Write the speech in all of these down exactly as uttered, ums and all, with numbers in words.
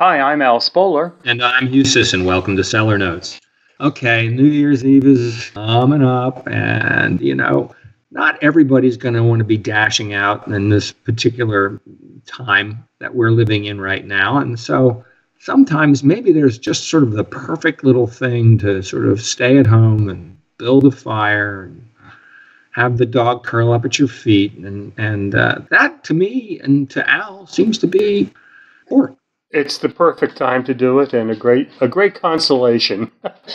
Hi, I'm Al Spoler. And I'm Hugh Sisson. Welcome to Cellar Notes. Okay, New Year's Eve is coming up, and, you know, not everybody's going to want to be dashing out in this particular time that we're living in right now. And so sometimes maybe there's just sort of the perfect little thing to sort of stay at home and build a fire and have the dog curl up at your feet. And, and uh, that, to me and to Al, seems to be pork. It's the perfect time to do it, and a great a great consolation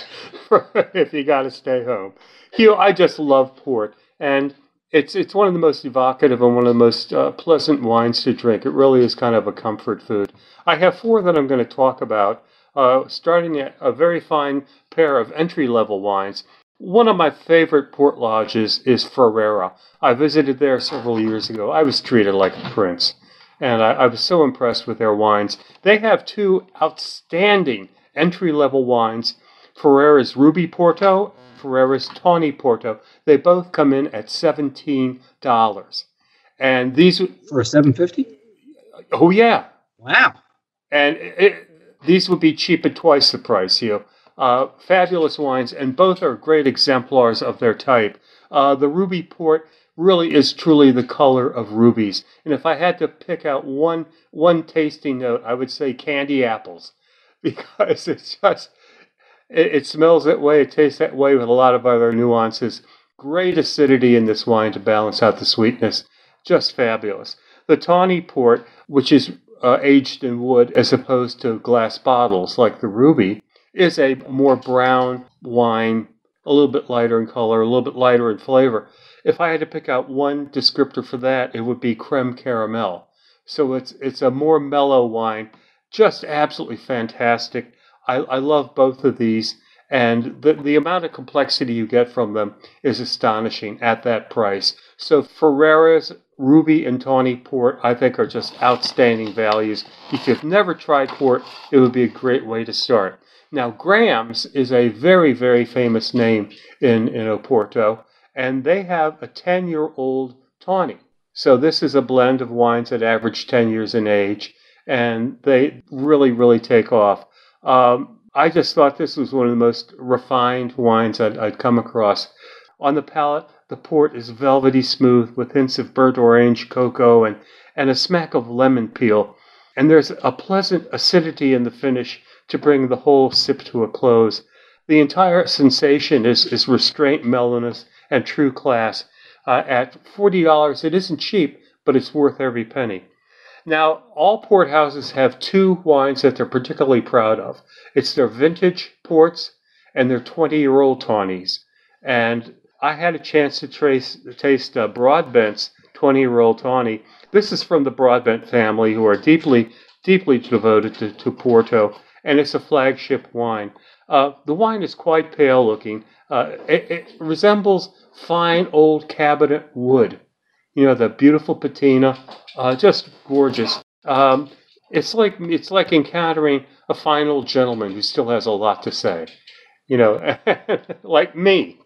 for if you got to stay home. Hugh, I just love port, and it's it's one of the most evocative and one of the most uh, pleasant wines to drink. It really is kind of a comfort food. I have four that I'm going to talk about, uh, starting at a very fine pair of entry-level wines. One of my favorite port lodges is Ferrera. I visited there several years ago. I was treated like a prince. And I, I was so impressed with their wines. They have two outstanding entry-level wines, Ferrera's Ruby Porto, Ferrera's Tawny Porto. They both come in at seventeen dollars. And these... For a seven fifty? Oh, yeah. Wow. And it, these would be cheap at twice the price, you know. Uh, fabulous wines, and both are great exemplars of their type. Uh, the Ruby Port really is truly the color of rubies. And if I had to pick out one one tasting note, I would say candy apples, because it's just, it, it smells that way, it tastes that way with a lot of other nuances. Great acidity in this wine to balance out the sweetness. Just fabulous. The Tawny Port, which is uh, aged in wood as opposed to glass bottles like the Ruby, is a more brown wine, a little bit lighter in color, a little bit lighter in flavor. If I had to pick out one descriptor for that, it would be creme caramel. So it's it's a more mellow wine, just absolutely fantastic. I, I love both of these, and the, the amount of complexity you get from them is astonishing at that price. So Ferrera's Ruby and Tawny Port, I think, are just outstanding values. If you've never tried port, it would be a great way to start. Now, Graham's is a very, very famous name in, in Oporto, and they have a ten-year-old tawny. So this is a blend of wines that average ten years in age, and they really, really take off. Um, I just thought this was one of the most refined wines I'd, I'd come across. On the palate, the port is velvety smooth with hints of burnt orange, cocoa, and, and a smack of lemon peel. And there's a pleasant acidity in the finish to bring the whole sip to a close. The entire sensation is, is restraint, mellowness, and true class. Uh, at forty dollars, it isn't cheap, but it's worth every penny. Now, all port houses have two wines that they're particularly proud of. It's their vintage ports and their twenty-year-old tawnies. And I had a chance to trace, taste uh, Broadbent's twenty-year-old tawny. This is from the Broadbent family, who are deeply, deeply devoted to, to Porto, and it's a flagship wine. Uh, the wine is quite pale looking. Uh, it, it resembles fine old cabinet wood. You know, the beautiful patina, uh, just gorgeous. Um, it's like it's like encountering a fine old gentleman who still has a lot to say. You know, like me.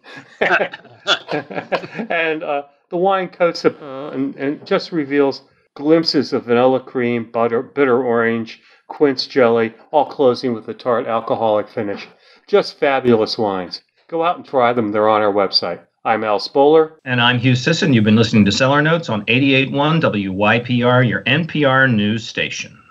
And uh, the wine coats up uh, and, and just reveals glimpses of vanilla cream, butter, bitter orange, quince jelly, all closing with a tart alcoholic finish. Just fabulous wines. Go out and try them. They're on our website. I'm Al Spoler. And I'm Hugh Sisson. You've been listening to Cellar Notes on eighty-eight point one W Y P R, your N P R news station.